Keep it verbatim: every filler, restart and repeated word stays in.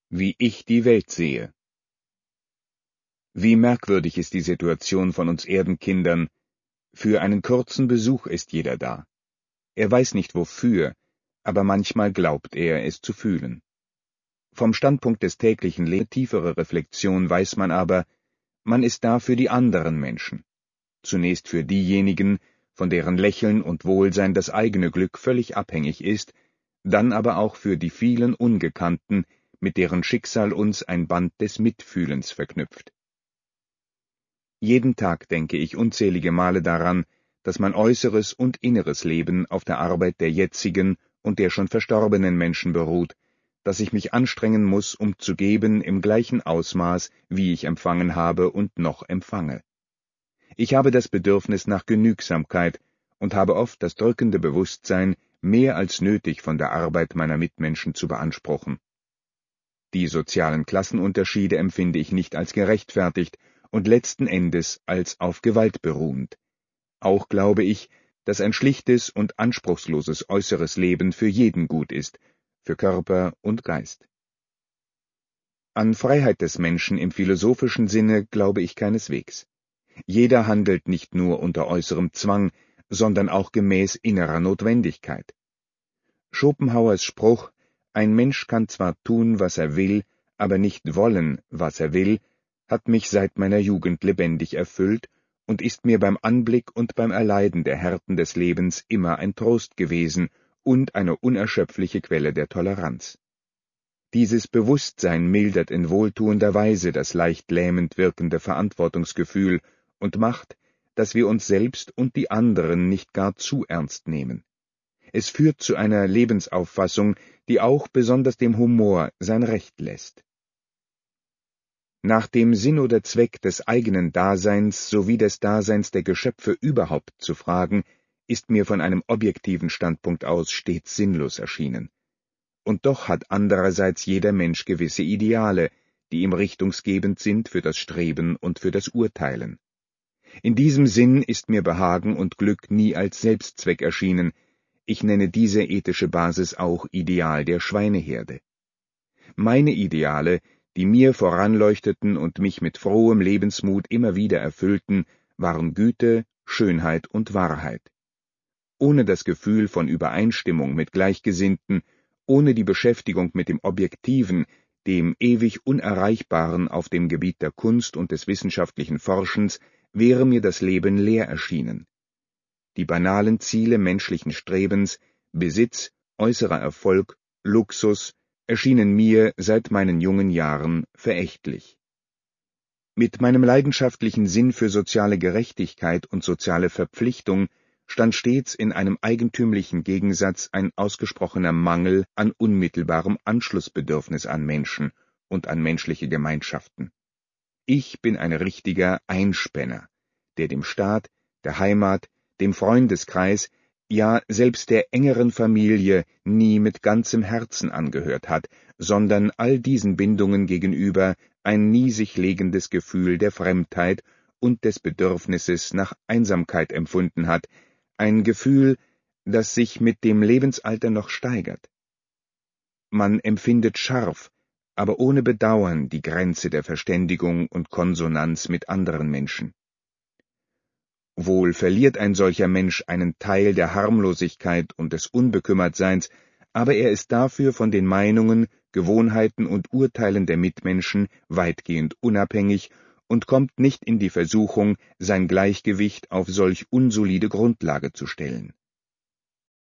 Wie ich die Welt sehe. Wie merkwürdig ist die Situation von uns Erdenkindern. Für einen kurzen Besuch ist jeder da. Er weiß nicht wofür, aber manchmal glaubt er, es zu fühlen. Vom Standpunkt des täglichen Lebens, tiefere Reflexion, weiß man aber, man ist da für die anderen Menschen. Zunächst für diejenigen, von deren Lächeln und Wohlsein das eigene Glück völlig abhängig ist, dann aber auch für die vielen Ungekannten, mit deren Schicksal uns ein Band des Mitfühlens verknüpft. Jeden Tag denke ich unzählige Male daran, dass mein äußeres und inneres Leben auf der Arbeit der jetzigen und der schon verstorbenen Menschen beruht, dass ich mich anstrengen muss, um zu geben im gleichen Ausmaß, wie ich empfangen habe und noch empfange. Ich habe das Bedürfnis nach Genügsamkeit und habe oft das drückende Bewusstsein, mehr als nötig von der Arbeit meiner Mitmenschen zu beanspruchen. Die sozialen Klassenunterschiede empfinde ich nicht als gerechtfertigt und letzten Endes als auf Gewalt beruhend. Auch glaube ich, dass ein schlichtes und anspruchsloses äußeres Leben für jeden gut ist, für Körper und Geist. An Freiheit des Menschen im philosophischen Sinne glaube ich keineswegs. Jeder handelt nicht nur unter äußerem Zwang, sondern auch gemäß innerer Notwendigkeit. Schopenhauers Spruch, ein Mensch kann zwar tun, was er will, aber nicht wollen, was er will, hat mich seit meiner Jugend lebendig erfüllt und ist mir beim Anblick und beim Erleiden der Härten des Lebens immer ein Trost gewesen und eine unerschöpfliche Quelle der Toleranz. Dieses Bewusstsein mildert in wohltuender Weise das leicht lähmend wirkende Verantwortungsgefühl und macht, dass wir uns selbst und die anderen nicht gar zu ernst nehmen. Es führt zu einer Lebensauffassung, die auch besonders dem Humor sein Recht lässt. Nach dem Sinn oder Zweck des eigenen Daseins sowie des Daseins der Geschöpfe überhaupt zu fragen, ist mir von einem objektiven Standpunkt aus stets sinnlos erschienen. Und doch hat andererseits jeder Mensch gewisse Ideale, die ihm richtungsgebend sind für das Streben und für das Urteilen. In diesem Sinn ist mir Behagen und Glück nie als Selbstzweck erschienen. Ich nenne diese ethische Basis auch Ideal der Schweineherde. Meine Ideale, die mir voranleuchteten und mich mit frohem Lebensmut immer wieder erfüllten, waren Güte, Schönheit und Wahrheit. Ohne das Gefühl von Übereinstimmung mit Gleichgesinnten, ohne die Beschäftigung mit dem Objektiven, dem ewig Unerreichbaren auf dem Gebiet der Kunst und des wissenschaftlichen Forschens, wäre mir das Leben leer erschienen. Die banalen Ziele menschlichen Strebens, Besitz, äußerer Erfolg, Luxus, erschienen mir seit meinen jungen Jahren verächtlich. Mit meinem leidenschaftlichen Sinn für soziale Gerechtigkeit und soziale Verpflichtung stand stets in einem eigentümlichen Gegensatz ein ausgesprochener Mangel an unmittelbarem Anschlussbedürfnis an Menschen und an menschliche Gemeinschaften. Ich bin ein richtiger Einspänner, der dem Staat, der Heimat, dem Freundeskreis, ja selbst der engeren Familie nie mit ganzem Herzen angehört hat, sondern all diesen Bindungen gegenüber ein nie sich legendes Gefühl der Fremdheit und des Bedürfnisses nach Einsamkeit empfunden hat, ein Gefühl, das sich mit dem Lebensalter noch steigert. Man empfindet scharf, aber ohne Bedauern die Grenze der Verständigung und Konsonanz mit anderen Menschen. Wohl verliert ein solcher Mensch einen Teil der Harmlosigkeit und des Unbekümmertseins, aber er ist dafür von den Meinungen, Gewohnheiten und Urteilen der Mitmenschen weitgehend unabhängig und kommt nicht in die Versuchung, sein Gleichgewicht auf solch unsolide Grundlage zu stellen.